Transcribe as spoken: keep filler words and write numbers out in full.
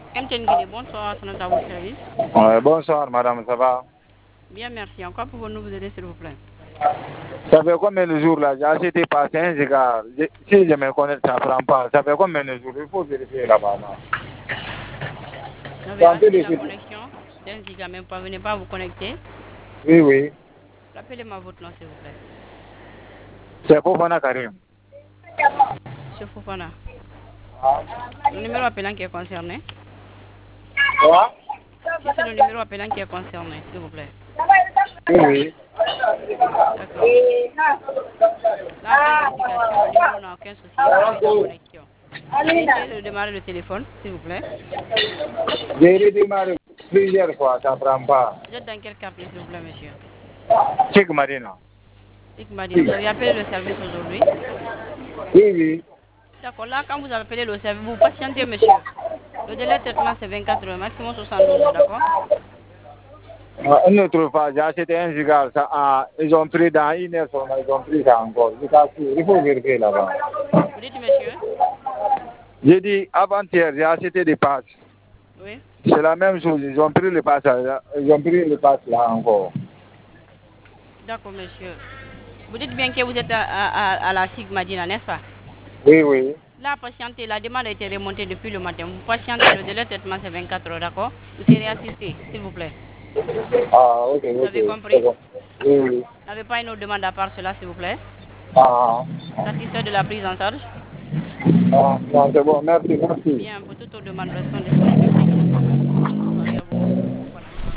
M T N Guinée, bonsoir, c'est notre à votre service. Ouais, bonsoir, madame, ça va? Bien, merci. En quoi pouvons-nous vous aider, s'il vous plaît? Ça fait combien de jours là? J'ai acheté par un giga. Si je me connais, ça ne prend pas. Ça fait combien de jours? Il faut vérifier là-bas. Vous avez Tentez acheté de la suite. connexion d'un giga, même pas, venez pas à vous connecter. Oui, oui. Rappelez-moi votre nom, s'il vous plaît. C'est Fofana Karim. Monsieur Fofana. Le numéro appelant qui est concerné. Quoi? Si c'est le numéro appelant qui est concerné, s'il vous plaît. Oui, oui. D'accord. Là, après vérification, le numéro n'a aucun souci. Vous avez la connexion. Vous avez essayé de démarrer le téléphone, s'il vous plaît. J'ai redémarré plusieurs fois, ça ne prend pas. Vous êtes dans quel quartier, s'il vous plaît, monsieur? Check Marina. Dites Madina, vous avez appelé le service aujourd'hui? Oui, oui. D'accord, là, quand vous avez appelé le service, vous patientez, monsieur. Le délai de traitement, c'est vingt-quatre heures, maximum soixante-douze heures, d'accord? Euh, Une autre fois, j'ai acheté un giga. Ça, ah, ils ont pris dans une heure seulement, ils ont pris ça encore. Je t'assure, il faut vérifier là-bas. Vous dites, monsieur? J'ai dit avant-hier, j'ai acheté des passes. Oui. C'est la même chose, ils ont pris le pass, ils ont pris le pass là encore. D'accord, monsieur. Vous dites bien que vous êtes à, à, à la Sigma Dina, n'est-ce pas? Oui, oui. Là, patientez, la demande a été remontée depuis le matin. Vous patientez, le délai de traitement, c'est vingt-quatre heures, d'accord? Vous serez assisté, s'il vous plaît. Ah, ok, Vous ok. avez C'est compris? bon. Oui, oui. Vous n'avez pas une autre demande à part cela, s'il vous plaît? Ah, Satisfait de la prise en charge? ah, non, c'est bon, merci, merci. Bien, pour toute autre demande, restons disponibles.